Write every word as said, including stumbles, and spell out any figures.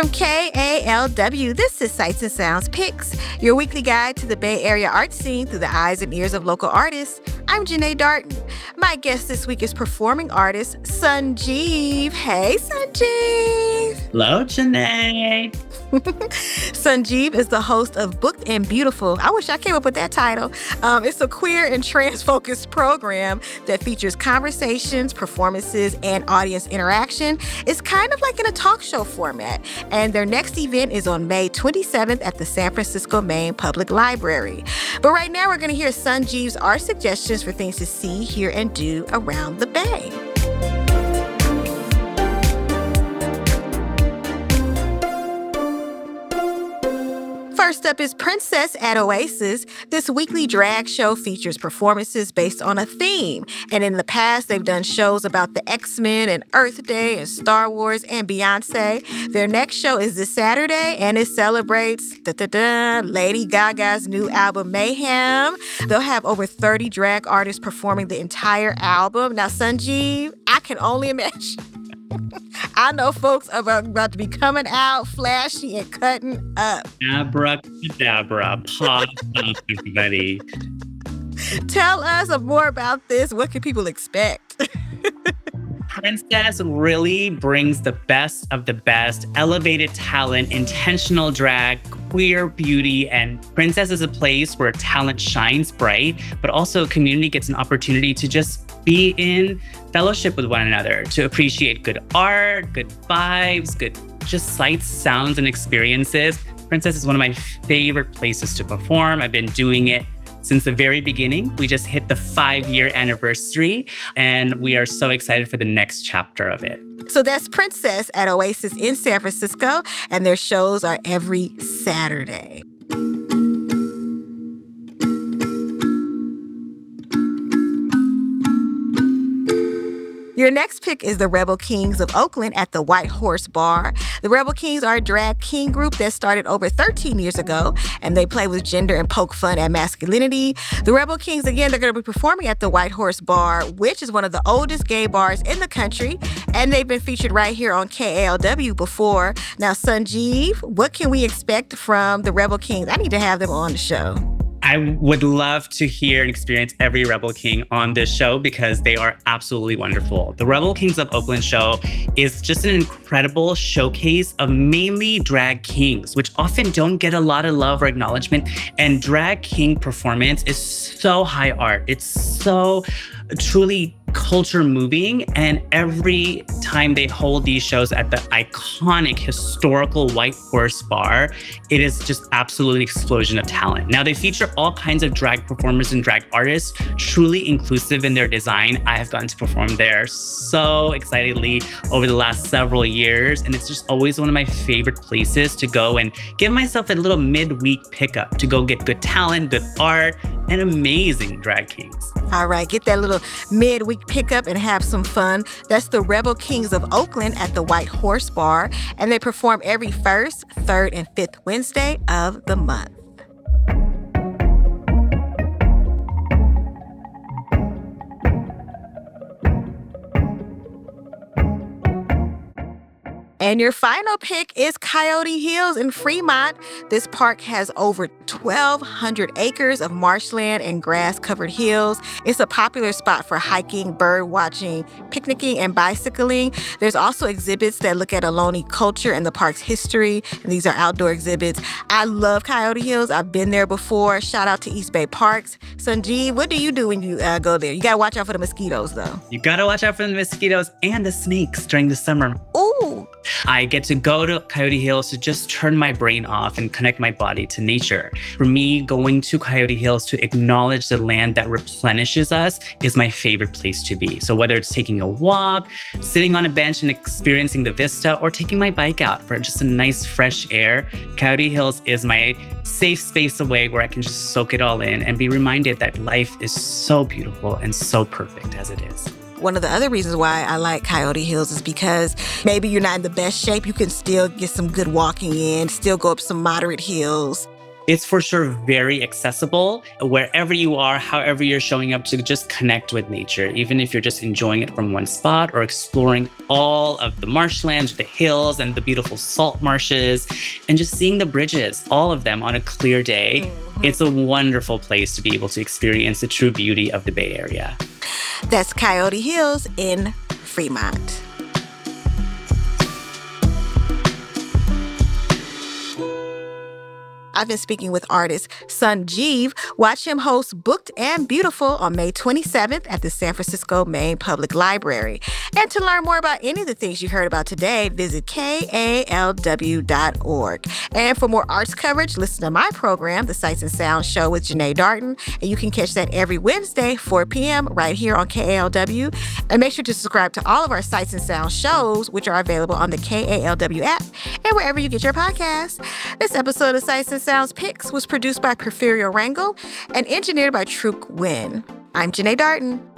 From K A L W, this is Sights and Sounds Picks, your weekly guide to the Bay Area art scene through the eyes and ears of local artists. I'm Janae Darton. My guest this week is performing artist Sanjeev. Hey, Sanjeev. Hello, Janae. Sanjeev is the host of Booked and Beautiful. I wish I came up with that title. Um, it's a queer and trans-focused program that features conversations, performances, and audience interaction. It's kind of like in a talk show format. And their next event is on May twenty-seventh at the San Francisco Main Public Library. But right now, we're going to hear Sanjeev's art suggestions for things to see, hear, and do around the Bay. First up is Princess at Oasis. This weekly drag show features performances based on a theme. And in the past, they've done shows about the X-Men and Earth Day and Star Wars and Beyonce. Their next show is this Saturday, and it celebrates da-da-da, Lady Gaga's new album, Mayhem. They'll have over thirty drag artists performing the entire album. Now, Sanjeev, I can only imagine. I know folks are about, about to be coming out flashy and cutting up. Abracadabra, pause, everybody. Tell us more about this. What can people expect? Princess really brings the best of the best, elevated talent, intentional drag, queer beauty, and Princess is a place where talent shines bright, but also a community gets an opportunity to just be in fellowship with one another, to appreciate good art, good vibes, good just sights, sounds, and experiences. Princess is one of my favorite places to perform. I've been doing it since the very beginning. We just hit the five-year anniversary, and we are so excited for the next chapter of it. So that's Princess at Oasis in San Francisco, and their shows are every Saturday. Your next pick is the Rebel Kings of Oakland at the White Horse Bar. The Rebel Kings are a drag king group that started over thirteen years ago, and they play with gender and poke fun at masculinity. The Rebel Kings, again, they're going to be performing at the White Horse Bar, which is one of the oldest gay bars in the country, and they've been featured right here on K A L W before. Now, Sanjeev, what can we expect from the Rebel Kings? I need to have them on the show. I would love to hear and experience every Rebel King on this show because they are absolutely wonderful. The Rebel Kings of Oakland show is just an incredible showcase of mainly drag kings, which often don't get a lot of love or acknowledgement. And drag king performance is so high art. It's so truly culture moving, and every time they hold these shows at the iconic historical White Horse Bar, it is just absolutely an explosion of talent. Now, they feature all kinds of drag performers and drag artists, truly inclusive in their design. I have gotten to perform there so excitedly over the last several years, and it's just always one of my favorite places to go and give myself a little midweek pickup to go get good talent, good art, and amazing drag kings. All right, get that little midweek pickup and have some fun. That's the Rebel Kings of Oakland at the White Horse Bar, and they perform every first, third, and fifth Wednesday of the month. And your final pick is Coyote Hills in Fremont. This park has over twelve hundred acres of marshland and grass-covered hills. It's a popular spot for hiking, bird watching, picnicking, and bicycling. There's also exhibits that look at Ohlone culture and the park's history. And these are outdoor exhibits. I love Coyote Hills. I've been there before. Shout out to East Bay Parks. Sanjeev, what do you do when you uh, go there? You gotta watch out for the mosquitoes, though. You gotta watch out for the mosquitoes and the snakes during the summer. Ooh. I get to go to Coyote Hills to just turn my brain off and connect my body to nature. For me, going to Coyote Hills to acknowledge the land that replenishes us is my favorite place to be. So whether it's taking a walk, sitting on a bench and experiencing the vista, or taking my bike out for just a nice fresh air, Coyote Hills is my safe space away where I can just soak it all in and be reminded that life is so beautiful and so perfect as it is. One of the other reasons why I like Coyote Hills is because maybe you're not in the best shape. You can still get some good walking in, still go up some moderate hills. It's for sure very accessible wherever you are, however you're showing up to just connect with nature, even if you're just enjoying it from one spot or exploring all of the marshlands, the hills, and the beautiful salt marshes, and just seeing the bridges, all of them on a clear day. Mm-hmm. It's a wonderful place to be able to experience the true beauty of the Bay Area. That's Coyote Hills in Fremont. I've been speaking with artist Sunjeev. Watch him host Booked and Beautiful on May twenty-seventh at the San Francisco Main Public Library. And to learn more about any of the things you heard about today, visit K A L W dot org. And for more arts coverage, listen to my program, The Sights and Sounds Show with Janae Darton. And you can catch that every Wednesday, four p.m. right here on K A L W. And make sure to subscribe to all of our Sights and Sounds shows, which are available on the K A L W app and wherever you get your podcasts. This episode of Sights and Sounds Picks was produced by Porfirio Rangel and engineered by Truk Nguyen. I'm Janae Darton.